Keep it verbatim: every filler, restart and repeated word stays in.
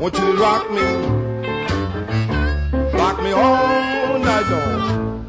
Want you to rock me, rock me all night long.